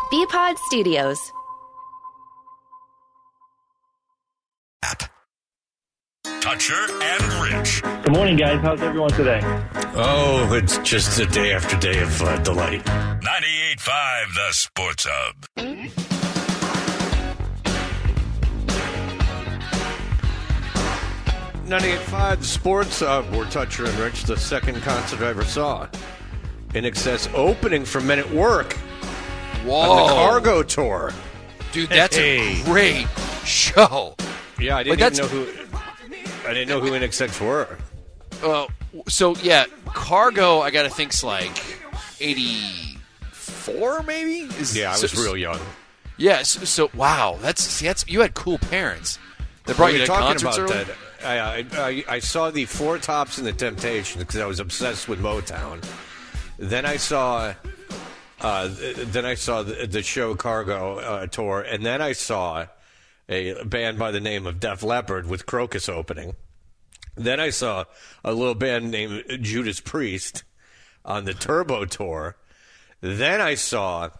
BPod Studios. Toucher and Rich. Good morning, guys. How's everyone today? Oh, it's just a day after day of delight. 98.5 The Sports Hub. The Sports Hub. We're Toucher and Rich, the second concert I ever saw. In Excess opening for Men at Work. Whoa. On the Cargo Tour. Dude, that's a great show. Yeah, I didn't even know who. I didn't know who NXX were. So yeah, Cargo. I gotta think's like 84, maybe. I was real young. Yeah. So wow, that's you had cool parents that brought you to concerts early? I saw the Four Tops and the Temptations because I was obsessed with Motown. Then I saw the show Cargo Tour, and then I saw a band by the name of Def Leppard with Crocus opening. Then I saw a little band named Judas Priest on the Turbo Tour. Then I saw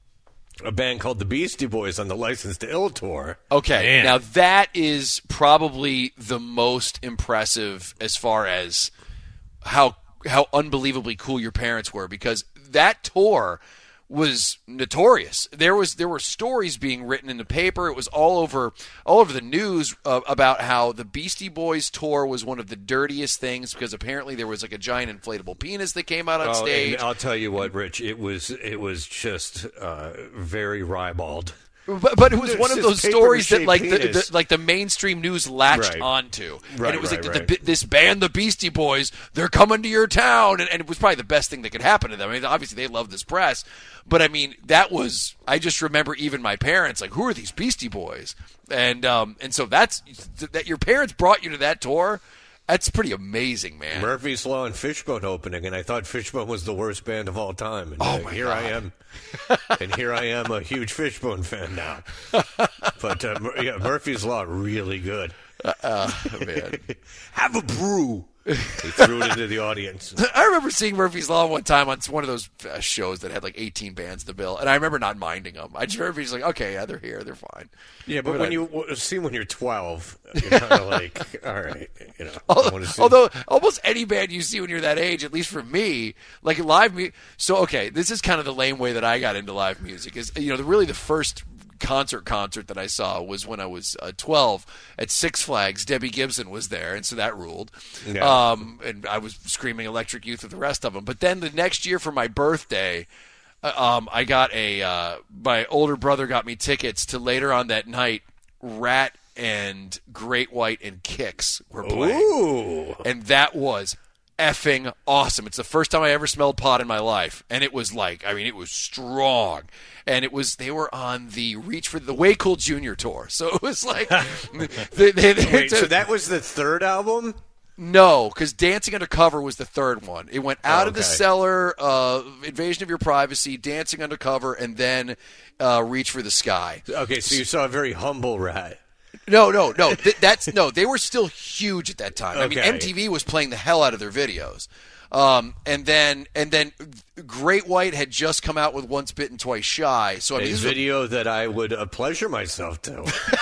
a band called the Beastie Boys on the License to Ill Tour. Okay, now that is probably the most impressive as far as how unbelievably cool your parents were, because that tour was notorious. There were stories being written in the paper. It was all over the news about how the Beastie Boys tour was one of the dirtiest things because apparently there was like a giant inflatable penis that came out on stage. And I'll tell you what, Rich, it was just very ribald. But it was one of those stories that like the mainstream news latched onto. Right, and it was this band, the Beastie Boys, they're coming to your town. And it was probably the best thing that could happen to them. I mean, obviously they love this press. But, I mean, I just remember even my parents, like, who are these Beastie Boys? And so that your parents brought you to that tour. That's pretty amazing, man. Murphy's Law and Fishbone opening, and I thought Fishbone was the worst band of all time. And my here God. I am. And here I am, a huge Fishbone fan now. But, Murphy's Law, really good. Man. Have a brew. They threw it into the audience. I remember seeing Murphy's Law one time on one of those shows that had like 18 bands in the bill, and I remember not minding them. I just remember just like, okay, yeah, they're here, they're fine. Yeah, but when you're 12, you're kind of like, all right, I wanna see. Although almost any band you see when you're that age, at least for me, like live music. So okay, this is kind of the lame way that I got into live music. Is really the first concert that I saw was when I was 12 at Six Flags. Debbie Gibson was there, and so that ruled. Yeah. And I was screaming Electric Youth with the rest of them. But then the next year for my birthday, I got my older brother got me tickets to later on that night. Rat and Great White and Kix were playing. Ooh. And that was effing awesome. It's the first time I ever smelled pot in my life, and it was it was strong. And they were on the Reach for the Way Cool Junior tour, so it was like Wait, so that was the third album? No, because Dancing Undercover was the third one. It went Out of the Okay. Cellar, Invasion of Your Privacy, Dancing Undercover, and then Reach for the Sky. Okay, so you saw a very humble Rat. No. They were still huge at that time. I mean, Okay. MTV was playing the hell out of their videos. And then Great White had just come out with Once Bitten, Twice Shy. So I mean, A video that I would pleasure myself to.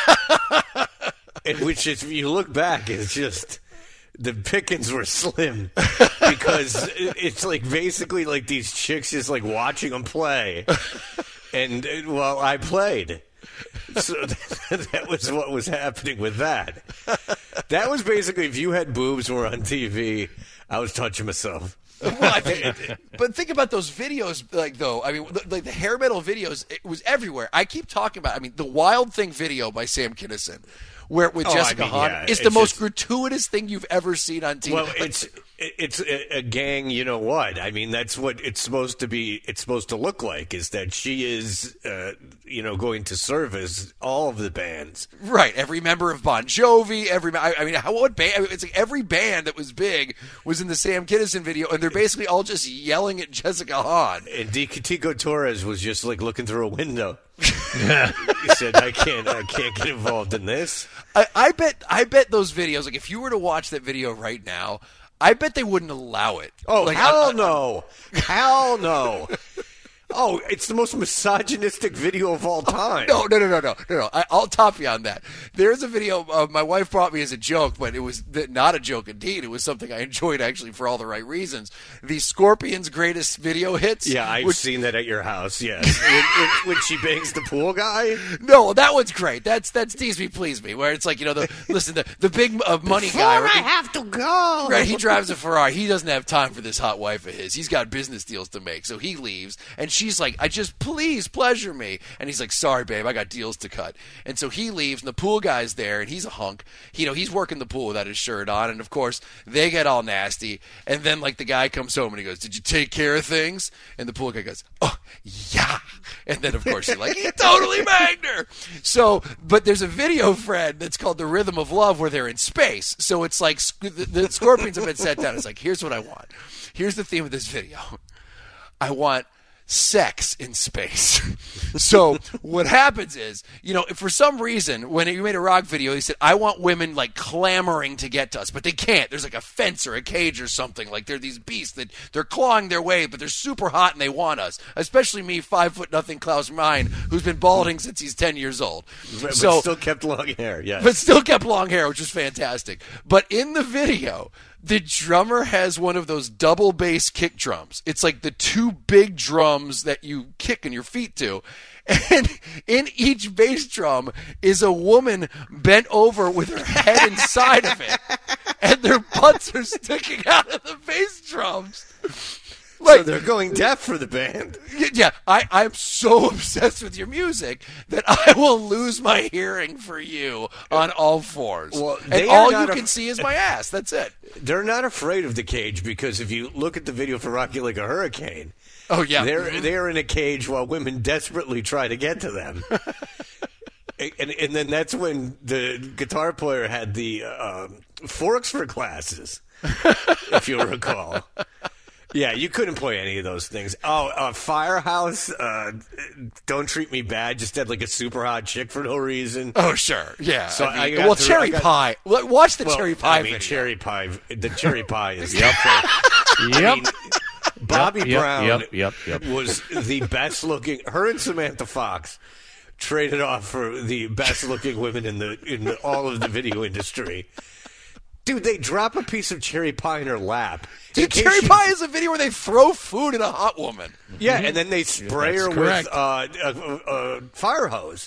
In which, if you look back, it's just the pickings were slim because it's like basically like these chicks just like watching them play, and well, I played. So that was what was happening with that. That was basically if you had boobs and were on TV, I was touching myself. Well, but think about those videos, like the hair metal videos. It was everywhere. I keep talking about. I mean, the Wild Thing video by Sam Kinison, where with Jessica Hahn is the most gratuitous thing you've ever seen on TV. Well, it's a gang. You know what? I mean, that's what it's supposed to be. It's supposed to look like is that she is, going to service all of the bands. Right, every member of Bon Jovi, what band? I mean, it's like every band that was big was in the Sam Kinison video, and they're basically all just yelling at Jessica Hahn. And Tico Torres was just like looking through a window. He said, "I can't get involved in this." I bet those videos. Like, if you were to watch that video right now, I bet they wouldn't allow it. Oh, like, hell no! Hell no! Oh, it's the most misogynistic video of all time. No. I'll top you on that. There's a video my wife brought me as a joke, but it was not a joke indeed. It was something I enjoyed actually for all the right reasons. The Scorpions' greatest video hits. Yeah, I've seen that at your house. Yes, when she bangs the pool guy. No, that one's great. That's Tease Me, Please Me, where it's like the big money guy. Before I have to go. Right, he drives a Ferrari. He doesn't have time for this hot wife of his. He's got business deals to make, so he leaves, and she's like, please pleasure me. And he's like, sorry, babe, I got deals to cut. And so he leaves, and the pool guy's there, and he's a hunk. He's working the pool without his shirt on, and of course, they get all nasty. And then, like, the guy comes home, and he goes, did you take care of things? And the pool guy goes, oh, yeah. And then, of course, you're like, he totally banged her. So, but there's a video, Fred, that's called The Rhythm of Love, where they're in space. So it's like the Scorpions have been set down. It's like, here's what I want. Here's the theme of this video. I want sex in space. So what happens is, for some reason, when you made a rock video, he said, I want women like clamoring to get to us, but they can't. There's like a fence or a cage or something. Like they're these beasts that they're clawing their way, but they're super hot and they want us. Especially me, 5'0" Klaus Meine, who's been balding since he's 10 years old. But still kept long hair, yes. But still kept long hair, which was fantastic. But in the video, the drummer has one of those double bass kick drums. It's like the two big drums that you kick in your feet to. And in each bass drum is a woman bent over with her head inside of it. And their butts are sticking out of the bass drums. So they're going deaf for the band. Yeah, I'm so obsessed with your music that I will lose my hearing for you on all fours. Well, and all you can see is my ass. That's it. They're not afraid of the cage because if you look at the video for Rock You Like a Hurricane, oh yeah, they're in a cage while women desperately try to get to them. And then that's when the guitar player had the forks for glasses, if you'll recall. Yeah, you couldn't play any of those things. Oh, Firehouse, Don't Treat Me Bad, just had like a super hot chick for no reason. Oh, sure. Yeah. So Cherry Pie. Watch the Cherry Pie video. Cherry Pie. The Cherry Pie is... Yep. I mean, Bobby Brown Yep. was the best looking... Her and Samantha Fox traded off for the best looking women in all of the video industry. Dude, they drop a piece of cherry pie in her lap. Dude, Cherry Pie is a video where they throw food at a hot woman. Yeah, and then they spray her with a fire hose.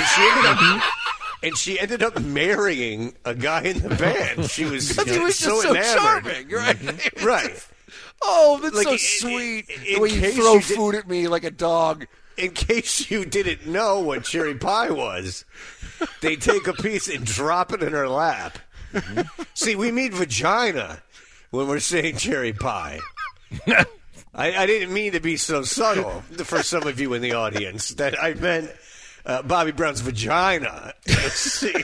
And she ended up marrying a guy in the band. She was he was so just so enamored. charming, right? Right. Oh, that's Like, so sweet. in The way you case throw you did- food at me like a dog. In case you didn't know what cherry pie was, they take a piece and drop it in her lap. See, we mean vagina when we're saying cherry pie. I didn't mean to be so subtle for some of you in the audience. That I meant Bobby Brown's vagina. See.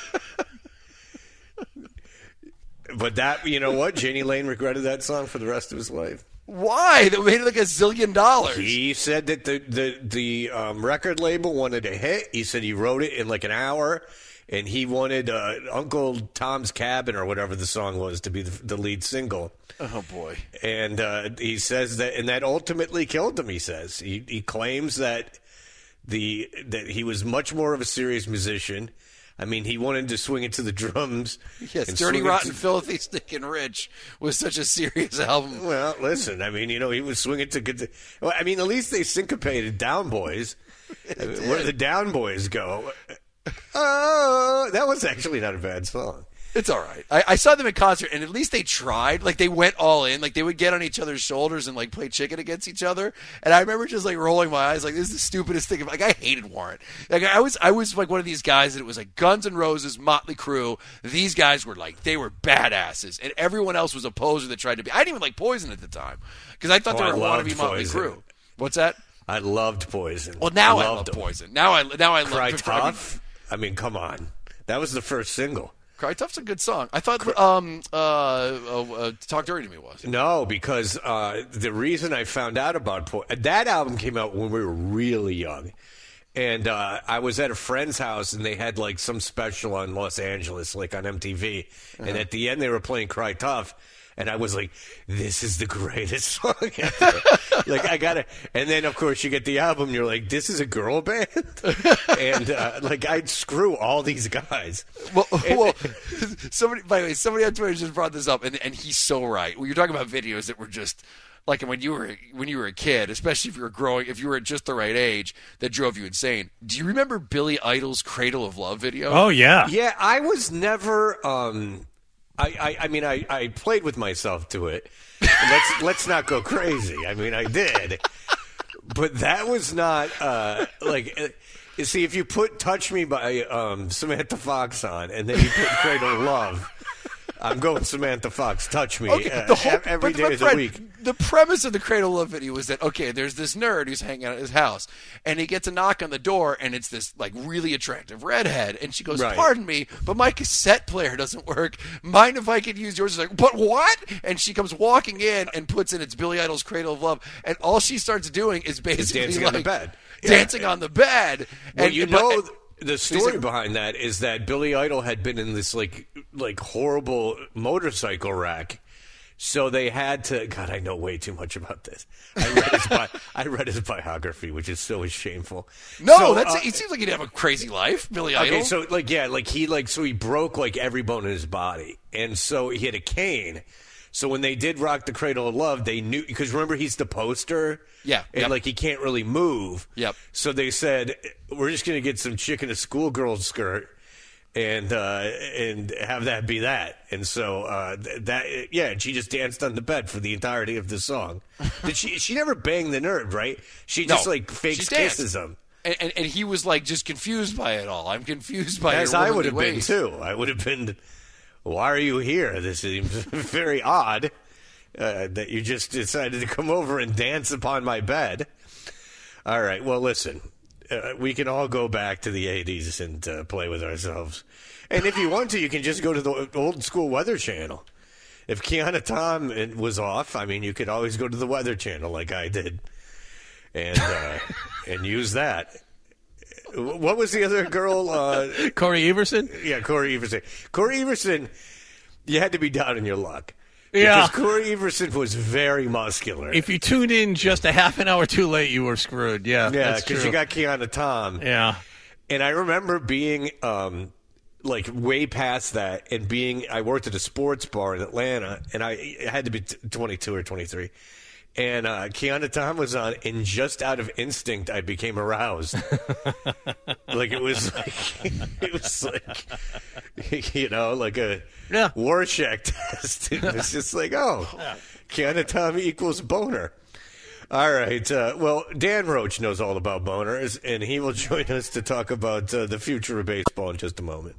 But that, you know what? Janie Lane regretted that song for the rest of his life. Why? They made like $1 zillion. He said that the record label wanted a hit. He said he wrote it in like an hour, and he wanted Uncle Tom's Cabin or whatever the song was to be the lead single. Oh boy! And he says that ultimately killed him. He says he claims that he was much more of a serious musician. I mean, he wanted to swing it to the drums. Yes, Dirty, Rotten, Filthy, Stinking Rich was such a serious album. Well, listen, I mean, he was swinging to good. Well, I mean, at least they syncopated Down Boys. Where the Down Boys go. Oh, that was actually not a bad song. It's all right. I saw them in concert, and at least they tried. Like, they went all in. Like, they would get on each other's shoulders and, like, play chicken against each other. And I remember just, like, rolling my eyes, like, this is the stupidest thing. Like, I hated Warrant. Like, I was like, one of these guys that it was, like, Guns N' Roses, Motley Crue. These guys were, like, they were badasses. And everyone else was a poser that tried to be. I didn't even like Poison at the time. Because I thought they were wannabe Motley Crue. What's that? I loved Poison. Well, now I love Poison. Now I love Cry Tough. I mean, come on. That was the first single. Cry Tough's a good song. I thought Talk Dirty to Me was. No, because the reason I found out about that album came out when we were really young. And I was at a friend's house, and they had, like, some special on Los Angeles, like on MTV. And at the end, they were playing Cry Tough. And I was like, this is the greatest song ever. Like, I got to. And then, of course, you get the album, and you're like, this is a girl band? And, like, I'd screw all these guys. Well, somebody on Twitter just brought this up, and he's so right. Well, you're talking about videos that were just like when you were a kid, especially if you were at just the right age, that drove you insane. Do you remember Billy Idol's "Cradle of Love" video? Oh yeah, yeah. I was never. I mean, I played with myself to it. Let's not go crazy. I mean, I did, but that was not like. You see, if you put "Touch Me" by Samantha Fox on, and then you put "Cradle of Love," I'm going Samantha Fox. Touch me every day of the week. The premise of the Cradle of Love video was that, okay, there's this nerd who's hanging out at his house, and he gets a knock on the door, and it's this like really attractive redhead, and she goes, Right. "Pardon me, but my cassette player doesn't work. Mind if I could use yours?" He's like, "But what?" And she comes walking in and puts in it's Billy Idol's "Cradle of Love," and all she starts doing is basically dancing on the bed. dancing on the bed. Well, And the story behind that is that Billy Idol had been in this like horrible motorcycle wreck, so they had to. God, I know way too much about this. I read his biography, which is so shameful. No, So, he seems like he'd have a crazy life, Billy Idol. Okay, so he broke like every bone in his body, and so he had a cane. So when they did Rock the Cradle of Love, they knew, because remember he's the poster, Yeah, and yep. like he can't really move. Yep. So they said, we're just gonna get some chick in a schoolgirl skirt, and have that be that. And so and she just danced on the bed for the entirety of the song. Did she never banged the nerd, right? She just like fakes she danced. kisses him. And he was like just confused by it all. I'm confused by As your I would womanly have been ways. too. I would have been. Why are you here? This seems very odd that you just decided to come over and dance upon my bed. All right. Well, listen, we can all go back to the 80s and play with ourselves. And if you want to, you can just go to the old school Weather Channel. If Kiana Tom was off, I mean, you could always go to the Weather Channel like I did and use that. What was the other girl? Corey Everson. Yeah, Corey Everson. Corey Everson, you had to be down in your luck. Yeah. Because Corey Everson was very muscular. If you tuned in just a half an hour too late, you were screwed. Yeah, that's because true. you got Kiana Tom. Yeah. And I remember being like way past that and I worked at a sports bar in Atlanta, and I had to be 22 or 23. And Kiana Tom was on, and just out of instinct, I became aroused. Like it was like, you know, like a Rorschach test. It was just like, Kiana Tom equals boner. All right. Well, Dan Roach knows all about boners, and he will join us to talk about the future of baseball in just a moment.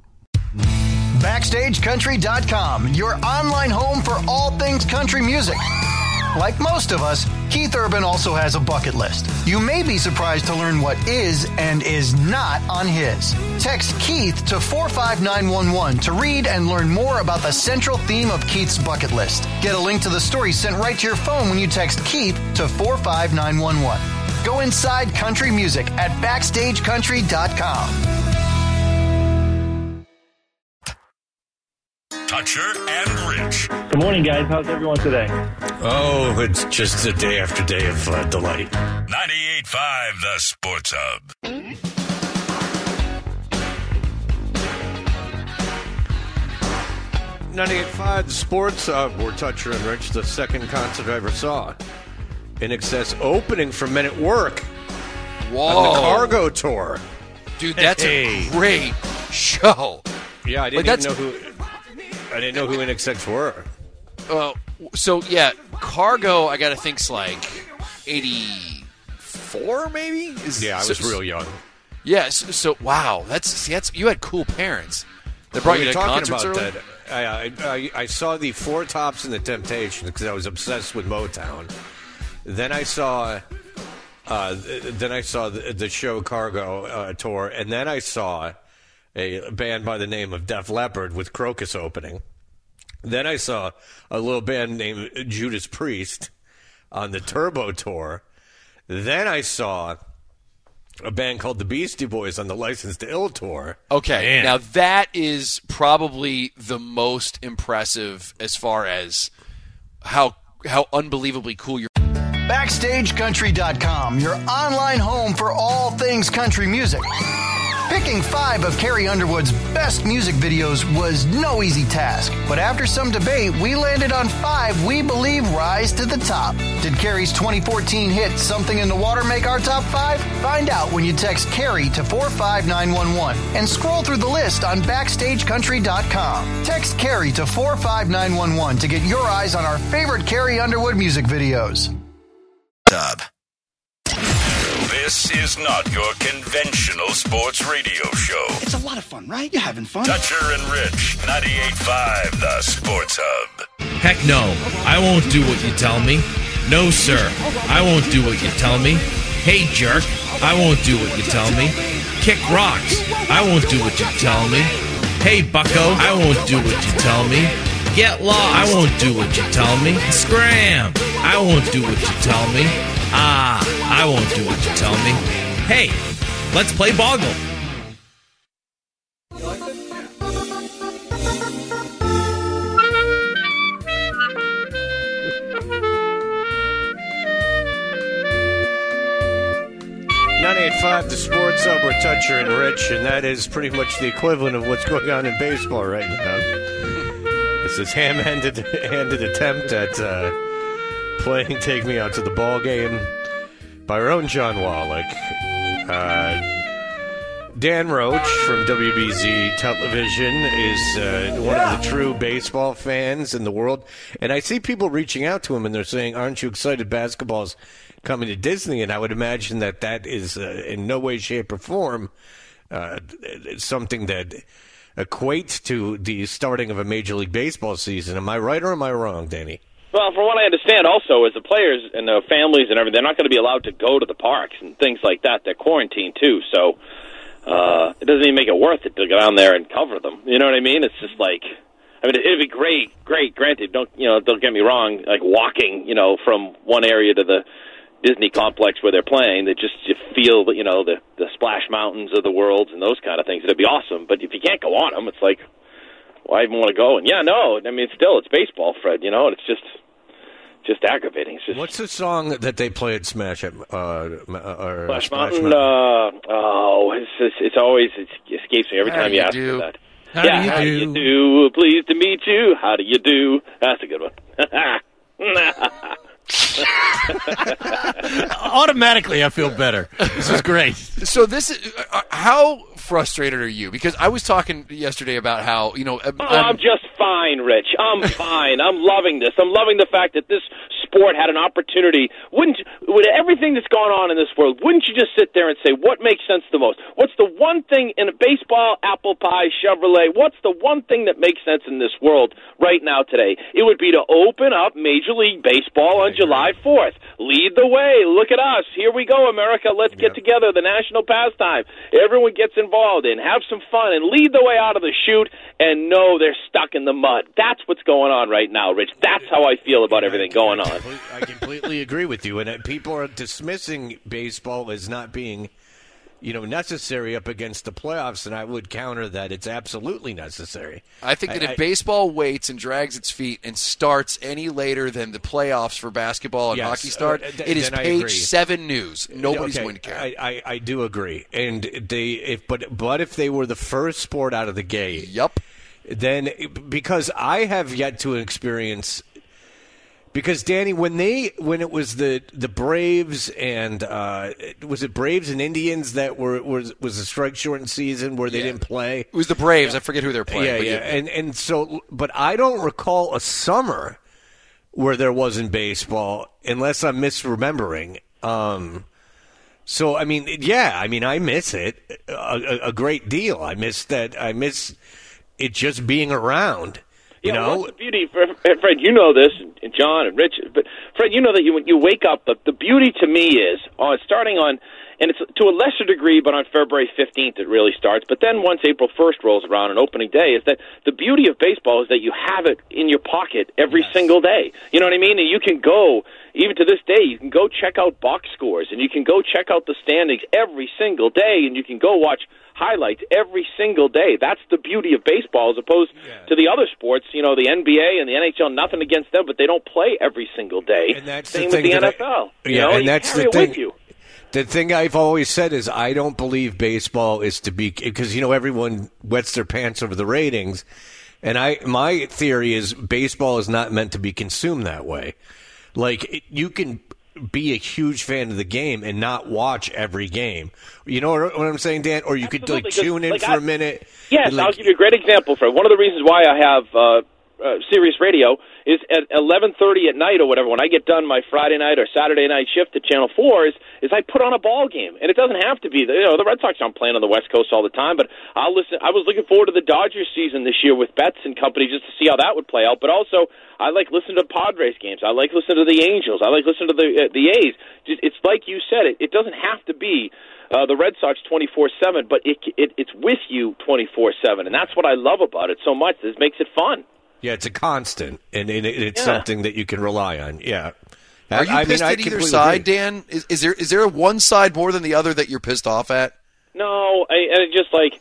BackstageCountry.com, your online home for all things country music. Like most of us, Keith Urban also has a bucket list. You may be surprised to learn what is and is not on his. Text Keith to 45911 to read and learn more about the central theme of Keith's bucket list. Get a link to the story sent right to your phone when you text Keith to 45911. Go inside country music at BackstageCountry.com. Toucher and Rich. Good morning, guys. How's everyone today? Oh, it's just a day after day of delight. 98.5 The Sports Hub. 98.5 The Sports Hub. We're Toucher and Rich, the second concert I ever saw. In Excess opening for Men at Work Whoa. on the Cargo Tour. Dude, that's a great show. Yeah, I didn't know who NXX were. So yeah, Cargo, I gotta think's like 84, maybe. Yeah, I was real young. Yeah, so wow, that's you had cool parents that brought you to concerts early? That. I saw the Four Tops and the Temptations because I was obsessed with Motown. Then I saw the show Cargo tour, and then I saw a band by the name of Def Leppard with Crocus opening. Then I saw a little band named Judas Priest on the Turbo tour. Then I saw a band called the Beastie Boys on the License to Ill tour. Okay, now that is probably the most impressive as far as how unbelievably cool your BackstageCountry.com, your online home for all things country music. Picking 5 of Carrie Underwood's best music videos was no easy task, but after some debate, we landed on 5 we believe rise to the top. Did Carrie's 2014 hit Something in the Water make our top 5? Find out when you text Carrie to 45911 and scroll through the list on BackstageCountry.com. Text Carrie to 45911 to get your eyes on our favorite Carrie Underwood music videos. This is not your conventional sports radio show. It's a lot of fun, right? You're having fun. Dutcher and Rich, 98.5 The Sports Hub. Heck no, I won't do what you tell me. No, sir, I won't do what you tell me. Hey, jerk, I won't do what you tell me. Kick rocks, I won't do what you tell me. Hey, bucko, I won't do what you tell me. Get lost, I won't do what you tell me. Scram, I won't do what you tell me. Ah, I won't do what you tell me. Hey, let's play Boggle. The Sports Hub, we're Toucher and Rich, and that is pretty much the equivalent of what's going on in baseball right now. This is ham-handed attempt at playing Take Me Out to the Ball Game by our own John Wallach. Dan Roach from WBZ Television is one of the true baseball fans in the world, and I see people reaching out to him, and they're saying, aren't you excited basketball's coming to Disney? And I would imagine that is in no way, shape, or form something that equates to the starting of a Major League Baseball season. Am I right or am I wrong, Danny? Well, from what I understand also is the players and their families and everything, they're not going to be allowed to go to the parks and things like that. They're quarantined too, so it doesn't even make it worth it to go down there and cover them. You know what I mean? It's just like, I mean, it'd be great. Granted, don't get me wrong, like walking, from one area to the Disney complex where they're playing, that just you feel that the Splash Mountains of the world and those kind of things. It'd be awesome, but if you can't go on them, it's like, why even want to go? And it's baseball, Fred. And it's just aggravating. It's just, what's the song that they play at Smash at Splash Mountain? It's always it escapes me every time you ask me that. How do you do? Pleased to meet you. How do you do? That's a good one. Automatically, I feel better. This is great. So this is how frustrated are you? Because I was talking yesterday about how I'm just fine, Rich. I'm fine. I'm loving this. I'm loving the fact that this sport had an opportunity. With everything that's going on in this world, wouldn't you just sit there and say, what makes sense the most? What's the one thing in a baseball, apple pie, Chevrolet, what's the one thing that makes sense in this world right now today? It would be to open up Major League Baseball on July 4th. Lead the way. Look at us. Here we go, America. Let's get together. The national pastime. Everyone gets involved in. Have some fun and lead the way out of the chute, and no, they're stuck in the mud. That's what's going on right now, Rich. That's how I feel about everything going on. I completely agree with you, and people are dismissing baseball as not being, necessary up against the playoffs, and I would counter that it's absolutely necessary. I think that if baseball waits and drags its feet and starts any later than the playoffs for basketball and hockey start, it is page 7 news. Nobody's going to care. I do agree, and but if they were the first sport out of the gate, then because I have yet to experience. Because Danny, when it was the Braves and was it Braves and Indians that was a strike shortened season where they didn't play? It was the Braves. I forget who they're playing. And so, but I don't recall a summer where there wasn't baseball, unless I'm misremembering. So I miss it a great deal. I miss it just being around. What's the beauty, Fred, you know this, and John and Rich, but Fred, you know that when you wake up, the beauty to me is starting on, and it's to a lesser degree, but on February 15th it really starts, but then once April 1st rolls around on opening day, is that the beauty of baseball is that you have it in your pocket every single day. You know what I mean? And you can go, even to this day, you can go check out box scores, and you can go check out the standings every single day, and you can go watch highlights every single day. That's the beauty of baseball as opposed to the other sports, the NBA and the NHL, nothing against them, but they don't play every single day. And that's Same the with the thing NFL. and that's the thing. With you. The thing I've always said is I don't believe baseball is to be, because everyone wets their pants over the ratings, and my theory is baseball is not meant to be consumed that way. Like, you can be a huge fan of the game and not watch every game. You know what I'm saying, Dan? Or you could tune in for a minute. Yes, I'll give you a great example, Fred. One of the reasons why I have Sirius Radio is at 11:30 at night or whatever, when I get done my Friday night or Saturday night shift at Channel 4, is I put on a ball game. And it doesn't have to be, the Red Sox aren't playing on the West Coast all the time, but I'll listen. I was looking forward to the Dodgers season this year with Betts and company just to see how that would play out. But also, I like listening to Padres games. I like listening to the Angels. I like listening to the A's. It's like you said, it doesn't have to be the Red Sox 24/7, but it's with you 24/7. And that's what I love about it so much. This makes it fun. Yeah, it's a constant, and it's something that you can rely on. Yeah. Are you pissed at either side, Dan? Is there one side more than the other that you're pissed off at? No, I just like.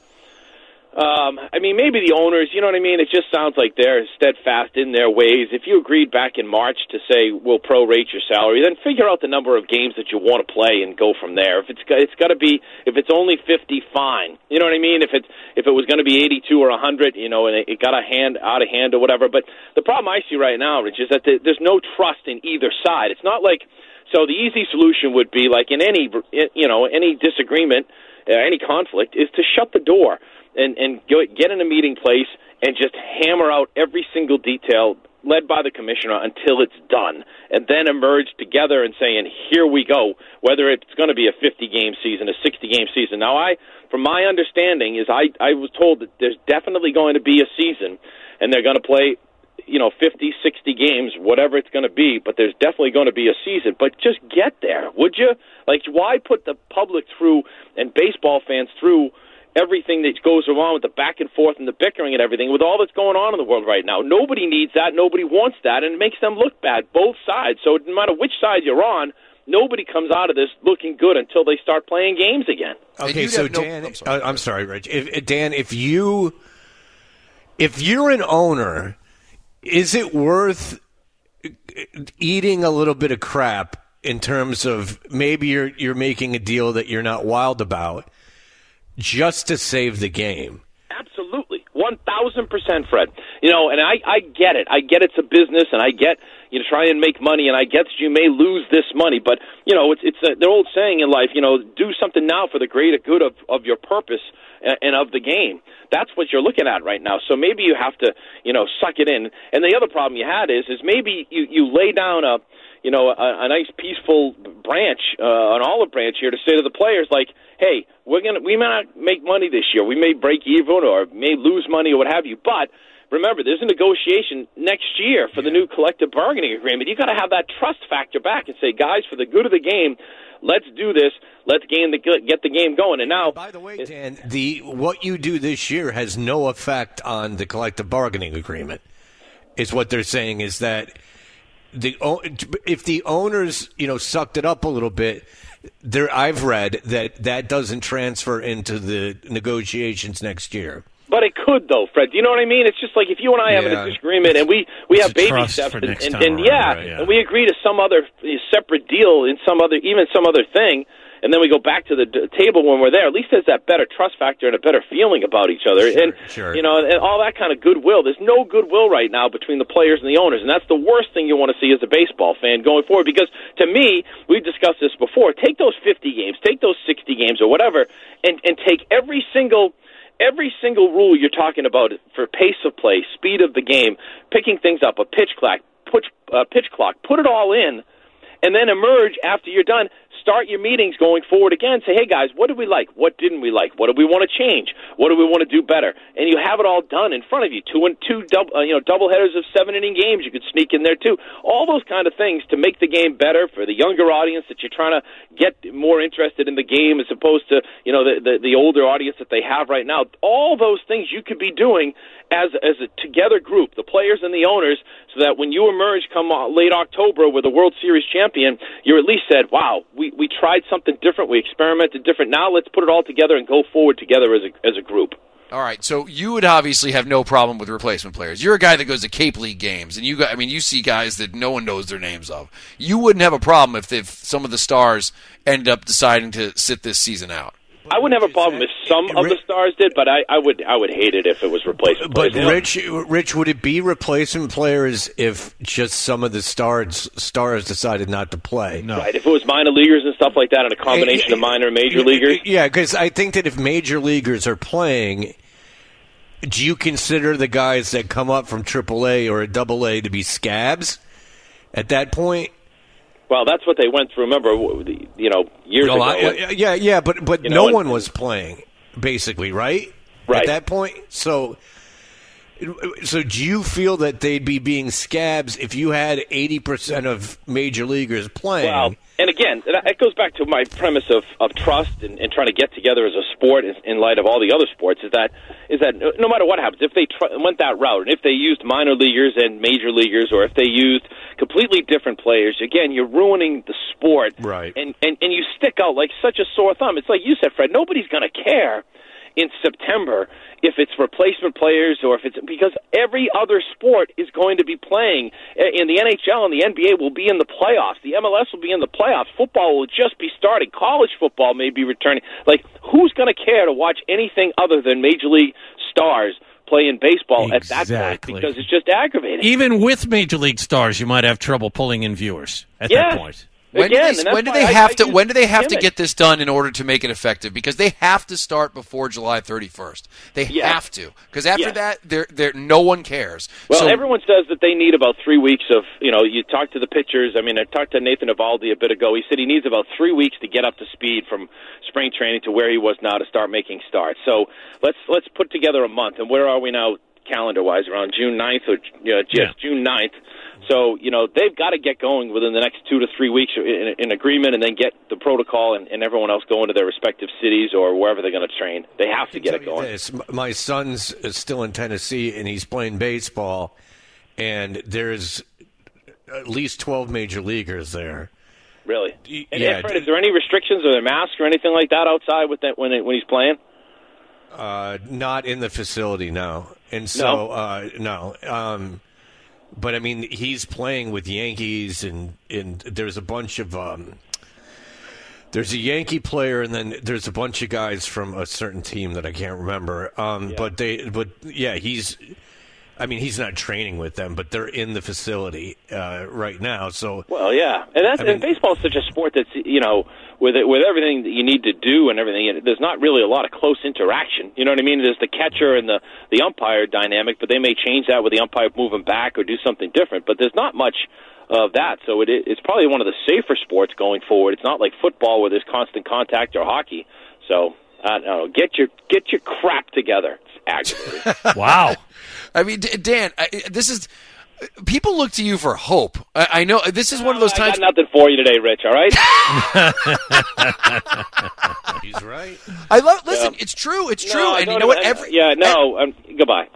Maybe the owners, you know what I mean? It just sounds like they're steadfast in their ways. If you agreed back in March to say we'll prorate your salary, then figure out the number of games that you want to play and go from there. If it's got to be, if it's only 50, fine. You know what I mean? If it was going to be 82 or 100, and it got out of hand or whatever. But the problem I see right now, Rich, is that there's no trust in either side. It's not like, so the easy solution would be like in any disagreement, any conflict, is to shut the door. And get in a meeting place and just hammer out every single detail led by the commissioner until it's done, and then emerge together and saying, here we go, whether it's going to be a 50-game season, a 60-game season. Now, from my understanding, is I was told that there's definitely going to be a season, and they're going to play 50, 60 games, whatever it's going to be, but there's definitely going to be a season. But just get there, would you? Like, why put the public through and baseball fans through everything that goes along with the back and forth and the bickering and everything with all that's going on in the world right now? Nobody needs that. Nobody wants that, and it makes them look bad, both sides. So no matter which side you're on, nobody comes out of this looking good until they start playing games again. Okay, so Dan, I'm sorry, Rich. Dan, if you're an owner, is it worth eating a little bit of crap in terms of maybe you're making a deal that you're not wild about, just to save the game? Absolutely. 1,000%, Fred. And I get it. I get it's a business, and I get you try and make money, and I get that you may lose this money, but, it's the old saying in life, do something now for the greater good of your purpose and of the game. That's what you're looking at right now. So maybe you have to, suck it in. And the other problem you had is maybe you lay down a nice peaceful branch, an olive branch here to say to the players, like, hey, we may not make money this year. We may break even or may lose money or what have you. But remember, there's a negotiation next year for the new collective bargaining agreement. You got to have that trust factor back and say, guys, for the good of the game, let's do this. Let's get the game going. And now, by the way, Dan, what you do this year has no effect on the collective bargaining agreement. Is what they're saying is that if the owners, sucked it up a little bit, I've read that doesn't transfer into the negotiations next year. But it could, though, Fred. Do you know what I mean? It's just like if you and I have a disagreement and we have baby steps and we agree to some other separate deal in some other thing, and then we go back to the table when we're there, at least there's that better trust factor and a better feeling about each other. Sure. And all that kind of goodwill. There's no goodwill right now between the players and the owners, and that's the worst thing you want to see as a baseball fan going forward, because to me, we've discussed this before, take those 50 games, take those 60 games or whatever, and take every single rule you're talking about for pace of play, speed of the game, picking things up, a pitch clock, put it all in, and then emerge after you're done. Start your meetings going forward again. Say, hey, guys, what did we like? What didn't we like? What do we want to change? What do we want to do better? And you have it all done in front of you. Two double headers of 7-inning games you could sneak in there, too. All those kind of things to make the game better for the younger audience that you're trying to get more interested in the game as opposed to, the older audience that they have right now. All those things you could be doing as a together group, the players and the owners, so that when you emerge come late October with a World Series champion, you're at least said, wow, we we tried something different. We experimented different. Now let's put it all together and go forward together as a group. All right, so you would obviously have no problem with replacement players. You're a guy that goes to Cape League games, and you see guys that no one knows their names of. You wouldn't have a problem if some of the stars ended up deciding to sit this season out. I wouldn't have a problem if some of the stars did, but I would hate it if it was replacement players. But Rich, would it be replacement players if just some of the stars decided not to play? No. Right, if it was minor leaguers and stuff like that, and a combination of minor and major leaguers. Yeah, because I think that if major leaguers are playing, do you consider the guys that come up from AAA or a AA to be scabs at that point? Well, that's what they went through. Remember, years ago. Yeah, but no one was playing, basically, right? Right. At that point. So do you feel that they'd be being scabs if you had 80% of major leaguers playing? Well, and again, it goes back to my premise of trust and trying to get together as a sport in light of all the other sports. Is that no matter what happens, if they went that route, and if they used minor leaguers and major leaguers, or if they used completely different players, again, you're ruining the sport. Right. And you stick out like such a sore thumb. It's like you said, Fred. Nobody's going to care in September if it's replacement players or if it's because every other sport is going to be playing. In the NHL and the NBA will be in the playoffs. The MLS will be in the playoffs. Football will just be starting. College football may be returning. Like, who's going to care to watch anything other than Major League stars play in baseball at that point? Because it's just aggravating. Even with Major League stars, you might have trouble pulling in viewers at that point. When do they have to get this done in order to make it effective? Because they have to start before July 31st. They have to, because after that, no one cares. Well, everyone says that they need about 3 weeks of. You talk to the pitchers. I mean, I talked to Nathan Eovaldi a bit ago. He said he needs about 3 weeks to get up to speed from spring training to where he was now to start making starts. So let's put together a month. And where are we now, calendar-wise? Around June 9th or June 9th. So, they've got to get going within the next 2 to 3 weeks in agreement and then get the protocol and everyone else going to their respective cities or wherever they're going to train. They have to get it going. My son's still in Tennessee, and he's playing baseball, and there's at least 12 major leaguers there. Really? And Fred, is there any restrictions or masks or anything like that outside with that when he's playing? Not in the facility, no. And so, no. But, I mean, he's playing with Yankees, and there's a bunch of there's a Yankee player, and then there's a bunch of guys from a certain team that I can't remember. He's not training with them, but they're in the facility right now. So and baseball is such a sport that's with everything that you need to do and everything, there's not really a lot of close interaction. You know what I mean? There's the catcher and the umpire dynamic, but they may change that with the umpire moving back or do something different. But there's not much of that, so it's probably one of the safer sports going forward. It's not like football where there's constant contact or hockey. So I don't know. Get your crap together. It's aggravating. Wow. I mean, Dan, this is. People look to you for hope. I know this is one of those times. I got nothing for you today, Rich. All right. He's right. I love. Listen, it's true. It's true. And you know what? Goodbye.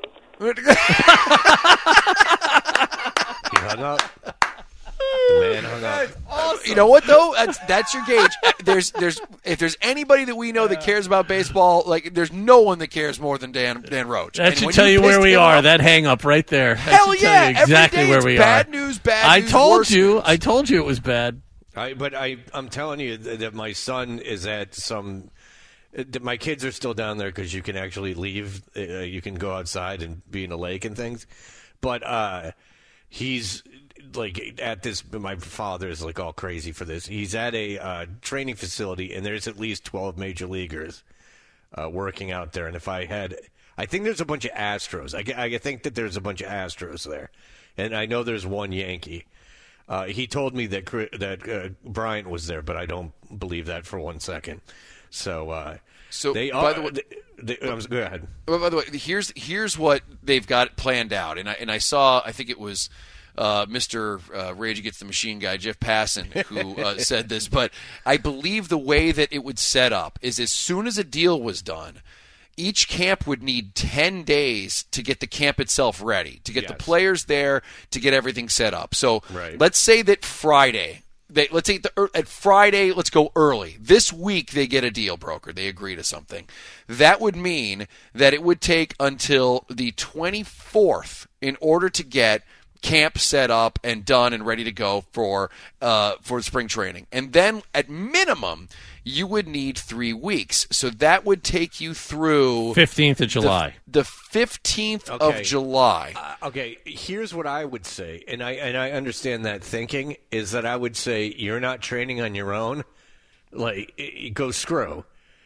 He hung up. The man hung up. Awesome. You know what though? That's your gauge. If there's anybody that we know that cares about baseball, like there's no one that cares more than Dan Roach. That should tell you where we are. That hang up right there. Hell yeah! Exactly where we are. Bad news. I told you it was bad. I'm telling you that my son is at some. My kids are still down there because you can actually leave. You can go outside and be in a lake and things. But he's like at this. My father is like all crazy for this. He's at a training facility, and there's at least 12 major leaguers working out there. And I think there's a bunch of Astros. I think that there's a bunch of Astros there, and I know there's one Yankee. He told me that Bryant was there, but I don't believe that for 1 second. So they are. By the way, go ahead. By the way, here's what they've got planned out, and I saw. I think it was Mr. Rage Against the Machine guy, Jeff Passan, who said this. But I believe the way that it would set up is as soon as a deal was done, each camp would need 10 days to get the camp itself ready, to get the players there, to get everything set up. So let's say that Friday let's say at Friday, let's go early. This week they get a deal brokered. They agree to something. That would mean that it would take until the 24th in order to get camp set up and done and ready to go for spring training. And then at minimum, you would need 3 weeks. So that would take you through 15th of July. The 15th of July. Okay, here's what I would say, and I understand that thinking, is that I would say you're not training on your own. Like, go screw.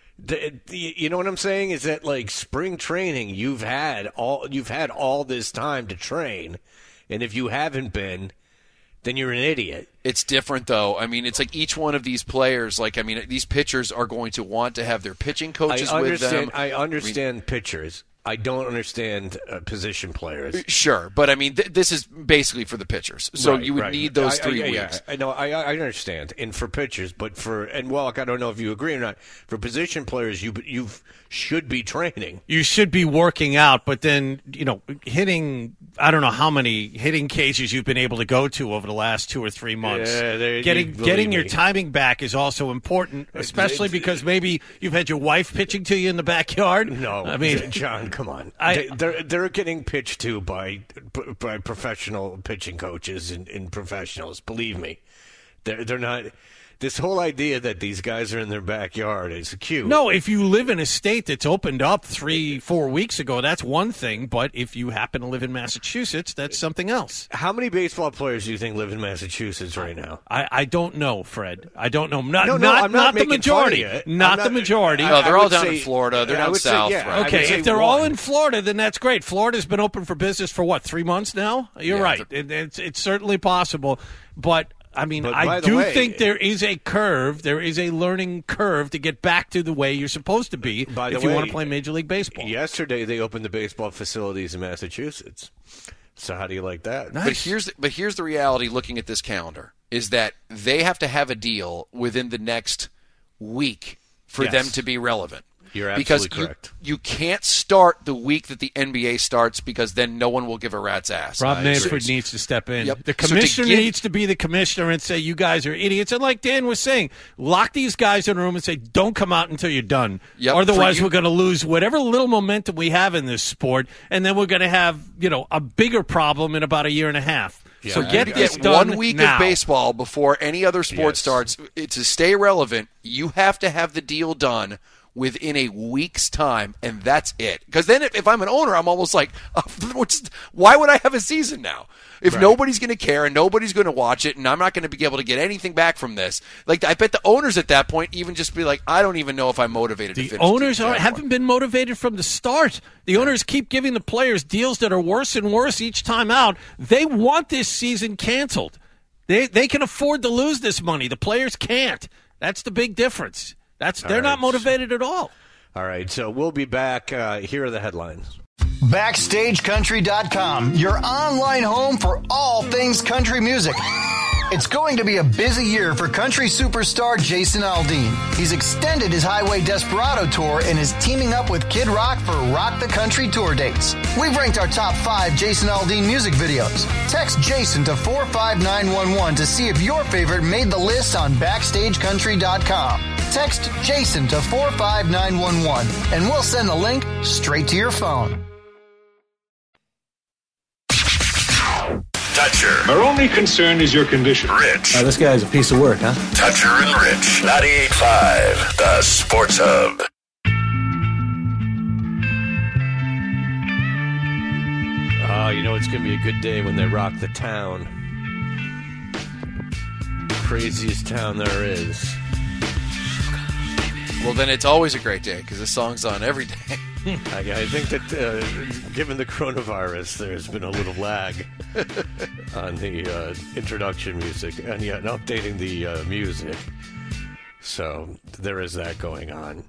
You know what I'm saying? Is that like spring training? You've had all this time to train, and if you haven't been, then you're an idiot. It's different, though. I mean, it's like each one of these players, these pitchers are going to want to have their pitching coaches with them. I understand pitchers. I don't understand position players. Sure, but I mean, this is basically for the pitchers. So you would need those 3 weeks. I know, I understand. And for pitchers, but Welk, I don't know if you agree or not. For position players, you should be training. You should be working out, but then, hitting, I don't know how many hitting cages you've been able to go to over the last 2 or 3 months. Yeah, getting your timing back is also important, especially because maybe you've had your wife pitching to you in the backyard. No, I mean, John, come on. They're getting pitched to by professional pitching coaches and professionals. Believe me, they're not. This whole idea that these guys are in their backyard is cute. No, if you live in a state that's opened up 3-4 weeks ago, that's one thing. But if you happen to live in Massachusetts, that's something else. How many baseball players do you think live in Massachusetts right now? I don't know, Fred. I don't know. I'm not the majority. Not the majority. No, they're all down in Florida. They're down south. Right? Okay, if they're all in Florida, then that's great. Florida's been open for business for, 3 months now? You're right. It's certainly possible. But I mean, I do think there is a curve. There is a learning curve to get back to the way you're supposed to be if you want to play Major League Baseball. Yesterday, they opened the baseball facilities in Massachusetts. So how do you like that? Nice. But here's the reality looking at this calendar, is that they have to have a deal within the next week for them to be relevant. You're absolutely correct. You can't start the week that the NBA starts because then no one will give a rat's ass. Rob Manfred needs to step in. Yep. The commissioner needs to be the commissioner and say, you guys are idiots. And like Dan was saying, lock these guys in a room and say, don't come out until you're done. Yep. Otherwise, we're going to lose whatever little momentum we have in this sport, and then we're going to have a bigger problem in about a year and a half. Yeah. So get this done 1 week now. of baseball before any other sport starts. To stay relevant, you have to have the deal done within a week's time, and that's it. Because then if I'm an owner, I'm almost like, why would I have a season now? If nobody's going to care and nobody's going to watch it and I'm not going to be able to get anything back from this. Like, I bet the owners at that point even just be like, I don't even know if I'm motivated to finish. The owners haven't been motivated from the start. The owners keep giving the players deals that are worse and worse each time out. They want this season canceled. They can afford to lose this money. The players can't. That's the big difference. They're not motivated at all. All right, so we'll be back. Here are the headlines. BackstageCountry.com, your online home for all things country music. It's going to be a busy year for country superstar Jason Aldean. He's extended his Highway Desperado tour and is teaming up with Kid Rock for Rock the Country tour dates. We've ranked our top 5 Jason Aldean music videos. Text Jason to 45911 to see if your favorite made the list on BackstageCountry.com. Text Jason to 45911 and we'll send the link straight to your phone. Toucher. Our only concern is your condition. Rich. This guy's a piece of work, huh? Toucher and Rich. 98.5, the Sports Hub. It's going to be a good day when they rock the town. Craziest town there is. Well, then it's always a great day because the song's on every day. I think that given the coronavirus, there's been a little lag on the introduction music and updating the music. So there is that going on.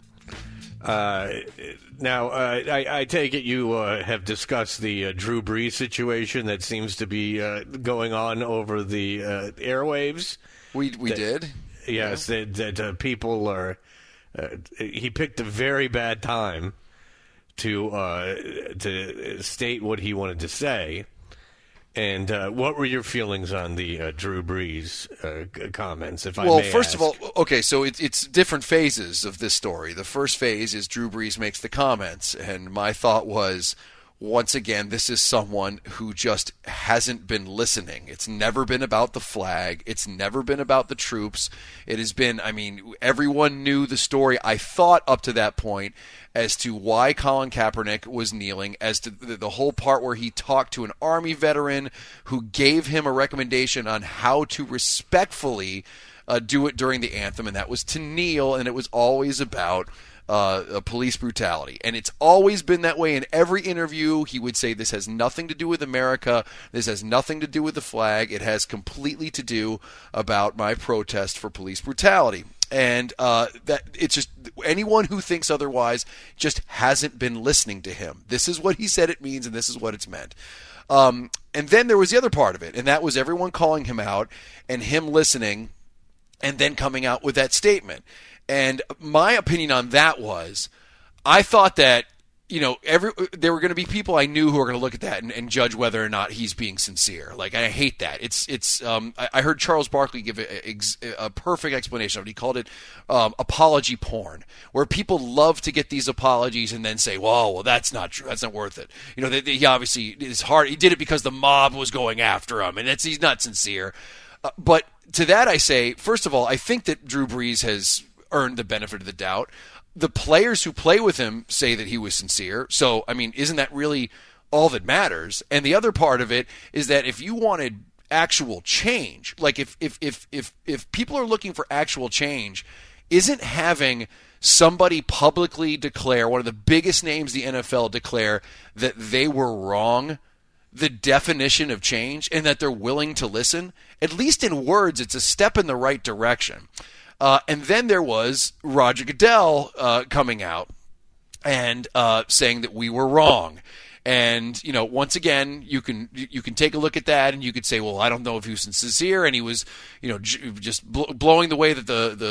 Now, I take it you have discussed the Drew Brees situation that seems to be going on over the airwaves. We did. Yes, that people are... he picked a very bad time to state what he wanted to say, And what were your feelings on the Drew Brees comments, if I may Well, first ask? of all, okay, so it's different phases of this story. The first phase is Drew Brees makes the comments, and my thought was, once again, this is someone who just hasn't been listening. It's never been about the flag. It's never been about the troops. It has been, I mean, everyone knew the story, I thought, up to that point, as to why Colin Kaepernick was kneeling, as to the whole part where he talked to an Army veteran who gave him a recommendation on how to respectfully do it during the anthem, and that was to kneel, and it was always about police brutality. And it's always been that way in every interview. He would say, this has nothing to do with America. This has nothing to do with the flag. It has completely to do about my protest for police brutality. And that it's just anyone who thinks otherwise just hasn't been listening to him. This is what he said it means, and this is what it's meant. And then there was the other part of it, and that was everyone calling him out and him listening and then coming out with that statement. And my opinion on that was, I thought that, you know, there were going to be people I knew who were going to look at that and judge whether or not he's being sincere. Like, I hate that. I heard Charles Barkley give a perfect explanation of it. He called it apology porn, where people love to get these apologies and then say, well, that's not true. That's not worth it. You know, he obviously is hard. He did it because the mob was going after him, and he's not sincere. But to that I say, first of all, I think that Drew Brees has earned the benefit of the doubt. The players who play with him say that he was sincere. So, I mean, isn't that really all that matters? And the other part of it is that if you wanted actual change, like if people are looking for actual change, isn't having somebody publicly declare, one of the biggest names the NFL declare, that they were wrong, the definition of change, and that they're willing to listen? At least in words, it's a step in the right direction. And then there was Roger Goodell coming out and saying that we were wrong. And, you know, once again, you can take a look at that and you could say, well, I don't know if he was sincere and he was, you know, just blowing the way that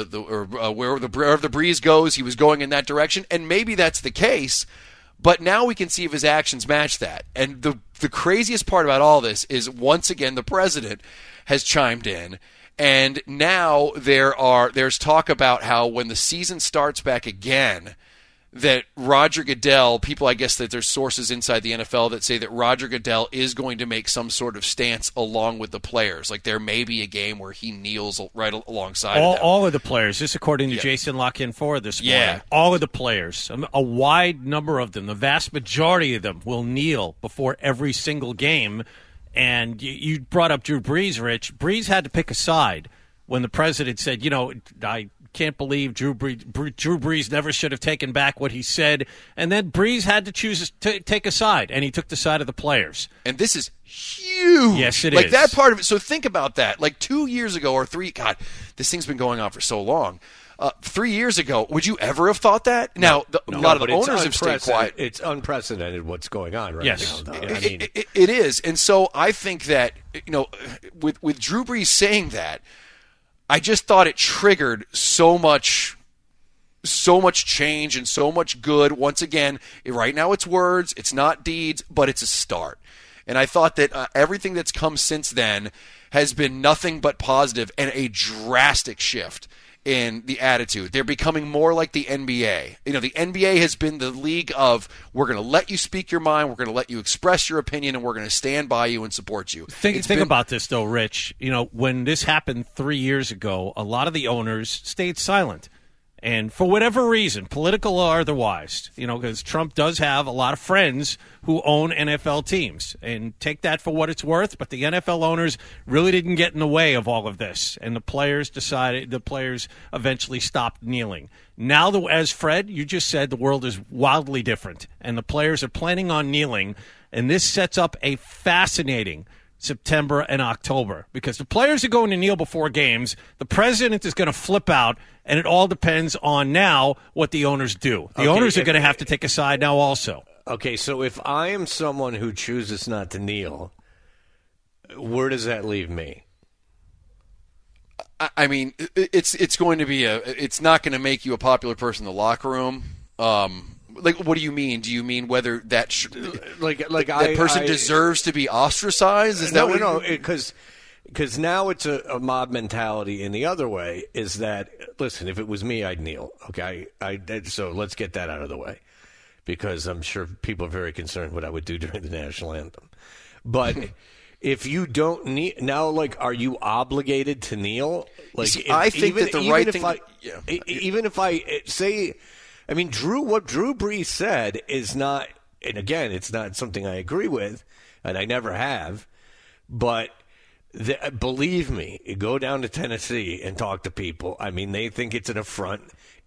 wherever the breeze goes, he was going in that direction. And maybe that's the case. But now we can see if his actions match that. And the craziest part about all this is, once again, the president has chimed in. And now there's talk about how when the season starts back again, that Roger Goodell, people, I guess that there's sources inside the NFL that say that Roger Goodell is going to make some sort of stance along with the players. Like, there may be a game where he kneels right alongside of them. All of the players, this according to Jason Lock-In-4 this morning. Yeah. All of the players, a wide number of them, the vast majority of them will kneel before every single game. And you brought up Drew Brees, Rich. Brees had to pick a side when the president said, you know, I can't believe Drew Brees never should have taken back what he said. And then Brees had to choose to take a side, and he took the side of the players. And this is huge. Yes, it is. Like that part of it. So think about that. Like 2 years ago or 3, God, this thing's been going on for so long. 3 years ago, would you ever have thought that? Now, a lot of the owners have stayed quiet. It's unprecedented what's going on right now. Though. It is. And so I think that, you know, with Drew Brees saying that, I just thought it triggered so much change and so much good. Once again, right now it's words, it's not deeds, but it's a start. And I thought that everything that's come since then has been nothing but positive and a drastic shift in the attitude. They're becoming more like the NBA. You know, the NBA has been the league of, we're going to let you speak your mind, we're going to let you express your opinion, and we're going to stand by you and support you. Think about this, though, Rich. You know, when this happened 3 years ago, a lot of the owners stayed silent. And for whatever reason, political or otherwise, you know, because Trump does have a lot of friends who own NFL teams. And take that for what it's worth, but the NFL owners really didn't get in the way of all of this. And the players eventually stopped kneeling. Now, as Fred, you just said, the world is wildly different. And the players are planning on kneeling. And this sets up a fascinating September and October, because the players are going to kneel before games. The president is going to flip out, and it all depends on now what the owners do. The owners are going to have to take a side now also. Okay, so if I am someone who chooses not to kneel, where does that leave me? I mean, it's going to be it's not going to make you a popular person in the locker room. Like, what do you mean? Do you mean whether that that person deserves to be ostracized? Is that no? Because now it's a mob mentality in the other way. Is that, listen, if it was me, I'd kneel. Okay, so let's get that out of the way, because I'm sure people are very concerned what I would do during the national anthem. But if you don't kneel now, like, are you obligated to kneel? Like, see, I think that the right thing. Even if I say, I mean, what Drew Brees said is not, and again, it's not something I agree with, and I never have, but. Believe me, go down to Tennessee and talk to people. I mean, they think it's an affront.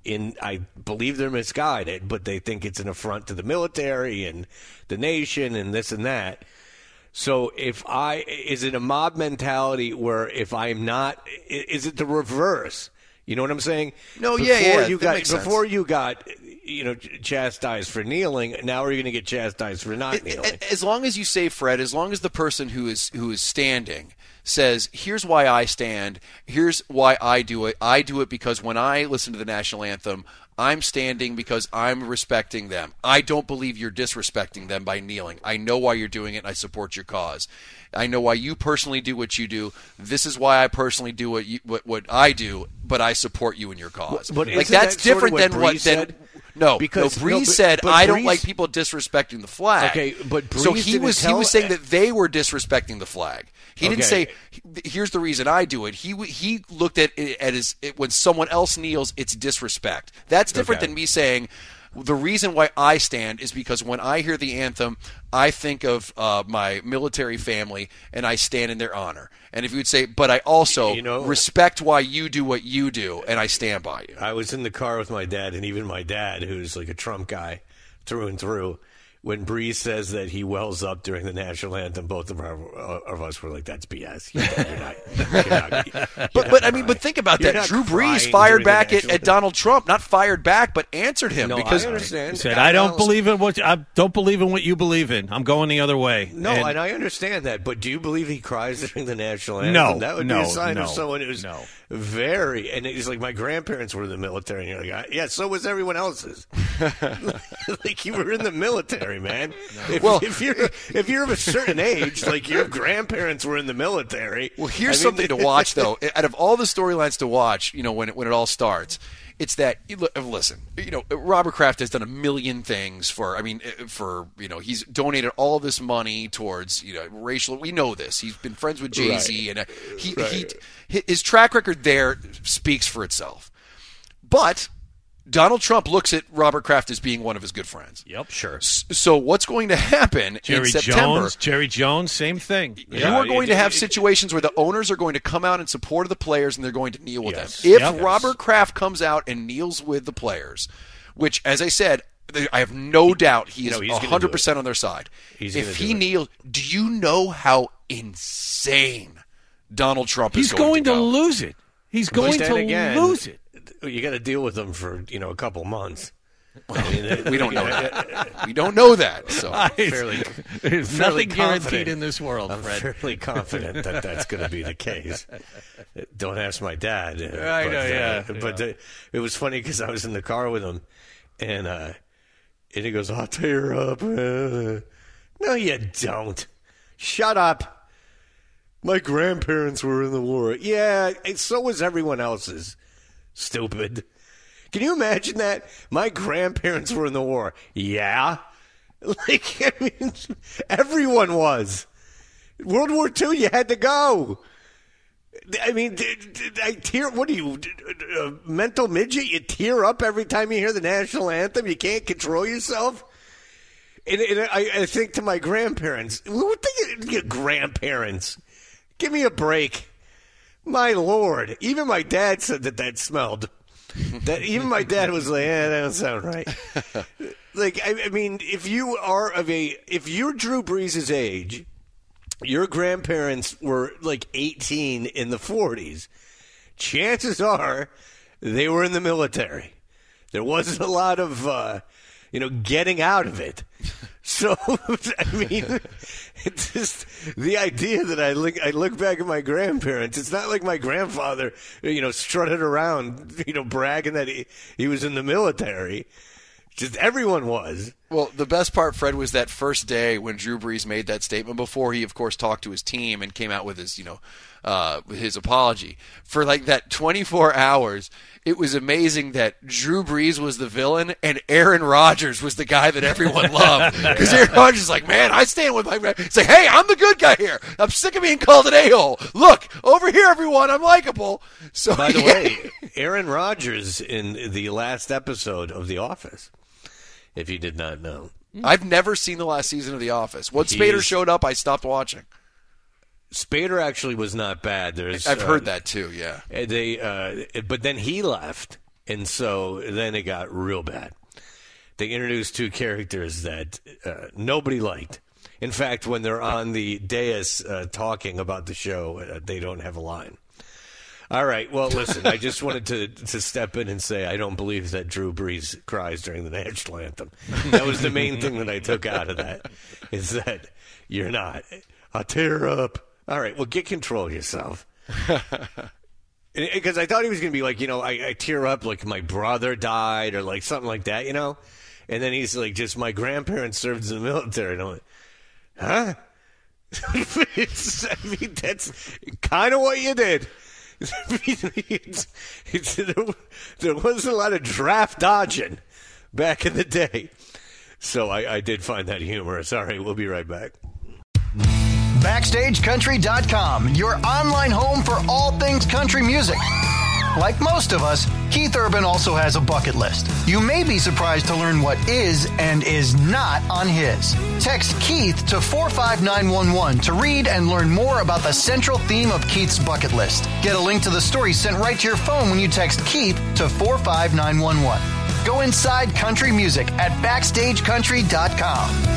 I believe they're misguided, but they think it's an affront to the military and the nation and this and that. So is it a mob mentality where if I'm not, is it the reverse? You know what I'm saying? No, before you got chastised for kneeling, now are you going to get chastised for not kneeling? As long as you say, Fred, as long as the person who is standing says, here's why I stand, here's why I do it because when I listen to the national anthem, I'm standing because I'm respecting them. I don't believe you're disrespecting them by kneeling. I know why you're doing it, and I support your cause. I know why you personally do what you do. This is why I personally do what I do, but I support you in your cause. But like that's different than what said? Brees said, I don't like people disrespecting the flag. Okay, but Brees so he was saying that they were disrespecting the flag. He didn't say, here's the reason I do it. He looked at it as when someone else kneels, it's disrespect. That's different than me saying, the reason why I stand is because when I hear the anthem, I think of my military family, and I stand in their honor. And if you would say, but I also respect why you do what you do, and I stand by you. I was in the car with my dad, and even my dad, who's like a Trump guy through and through, when Brees says that he wells up during the national anthem, both of us were like, "That's BS." But think about that. Drew Brees fired back at Donald Trump, not fired back, but answered him because I understand. He said, "I don't believe in what you believe in. I'm going the other way." No, and I understand that, but do you believe he cries during the national anthem? No, that would be a sign of someone who's very. And it's like my grandparents were in the military, and you're like, yeah, so was everyone else's. Like you were in the military. Man, if you're of a certain age, like your grandparents were in the military. Well, here's something to watch, though. Out of all the storylines to watch, when it all starts, it's that listen. Robert Kraft has done a million things he's donated all this money towards racial. We know this. He's been friends with Jay-Z, and his track record there speaks for itself. But Donald Trump looks at Robert Kraft as being one of his good friends. Yep, sure. So what's going to happen in September? Jerry Jones, same thing. You are going to have situations where the owners are going to come out in support of the players, and they're going to kneel with them. If Robert Kraft comes out and kneels with the players, which, as I said, I have no doubt he is 100% on their side. If he kneels, do you know how insane Donald Trump is going to go? Lose it. He's going to lose it. You got to deal with them for a couple months. We don't know that. We don't know that. So there's nothing guaranteed in this world, Fred. I'm fairly confident that that's going to be the case. Don't ask my dad. But it was funny because I was in the car with him, and he goes, "I'll tear up." No, you don't. Shut up. My grandparents were in the war. Yeah, and so was everyone else's. Stupid. Can you imagine that? My grandparents were in the war. Yeah. Everyone was. World War II, you had to go. I mean, I tear. What are you, a mental midget? You tear up every time you hear the national anthem? You can't control yourself? And I think to my grandparents, what your grandparents? Give me a break. My Lord. Even my dad said that smelled. Even my dad was like, that don't sound right. I mean, if you're Drew Brees' age, your grandparents were like 18 in the 40s, chances are they were in the military. There wasn't a lot of, getting out of it. So, I mean, it's just the idea that I look back at my grandparents. It's not like my grandfather, strutted around, bragging that he was in the military. Just everyone was. Well, the best part, Fred, was that first day when Drew Brees made that statement before he, of course, talked to his team and came out with his, his apology. For like that 24 hours, it was amazing that Drew Brees was the villain and Aaron Rodgers was the guy that everyone loved. Because Aaron Rodgers is like, man, I stand with my... It's like, hey, I'm the good guy here. I'm sick of being called an a-hole. Look, over here, everyone, I'm likable. So, by the way, Aaron Rodgers in the last episode of The Office, if you did not know. I've never seen the last season of The Office. Once Spader showed up, I stopped watching. Spader actually was not bad. I've heard that too, yeah. But then he left, and so then it got real bad. They introduced two characters that nobody liked. In fact, when they're on the dais talking about the show, they don't have a line. All right. Well, listen, I just wanted to step in and say I don't believe that Drew Brees cries during the national anthem. That was the main thing that I took out of that, is that you're not. I'll tear up. All right. Well, get control of yourself. Because I thought he was going to be like, I tear up like my brother died or like something like that, And then he's like, just my grandparents served in the military. And I'm like, huh? That's kind of what you did. There wasn't a lot of draft dodging back in the day. So I did find that humorous. All right, we'll be right back. BackstageCountry.com, your online home for all things country music. Like most of us, Keith Urban also has a bucket list. You may be surprised to learn what is and is not on his. Text Keith to 45911 to read and learn more about the central theme of Keith's bucket list. Get a link to the story sent right to your phone when you text Keith to 45911. Go inside country music at BackstageCountry.com.